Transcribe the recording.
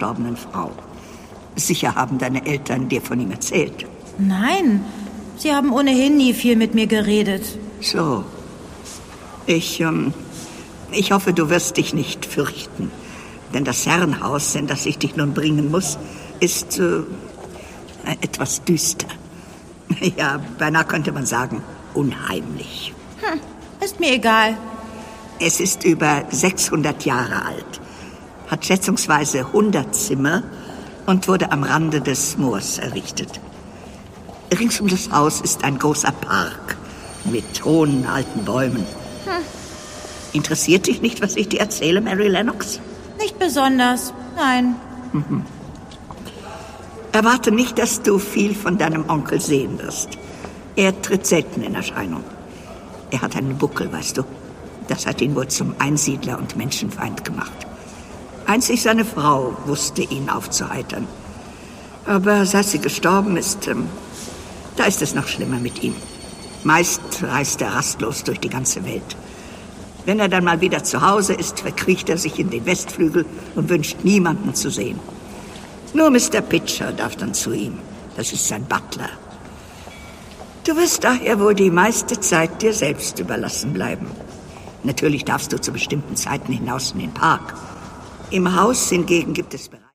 verstorbenen Frau. Sicher haben deine Eltern dir von ihm erzählt. Nein, sie haben ohnehin nie viel mit mir geredet. So. Ich hoffe, du wirst dich nicht fürchten. Denn das Herrenhaus, in das ich dich nun bringen muss, ist etwas düster. Ja, beinahe könnte man sagen, unheimlich. Ist mir egal. Es ist über 600 Jahre alt, hat schätzungsweise 100 Zimmer und wurde am Rande des Moors errichtet. Rings um das Haus ist ein großer Park mit hohen alten Bäumen. Interessiert dich nicht, was ich dir erzähle, Mary Lennox? Nicht besonders, nein. Erwarte nicht, dass du viel von deinem Onkel sehen wirst. Er tritt selten in Erscheinung. Er hat einen Buckel, weißt du. Das hat ihn wohl zum Einsiedler und Menschenfeind gemacht. Einzig seine Frau wusste, ihn aufzuheitern. Aber seit sie gestorben ist, da ist es noch schlimmer mit ihm. Meist reist er rastlos durch die ganze Welt. Wenn er dann mal wieder zu Hause ist, verkriecht er sich in den Westflügel und wünscht niemanden zu sehen. Nur Mr. Pitcher darf dann zu ihm. Das ist sein Butler. Du wirst daher wohl die meiste Zeit dir selbst überlassen bleiben. Natürlich darfst du zu bestimmten Zeiten hinaus in den Park. Im Haus hingegen gibt es Bereiche.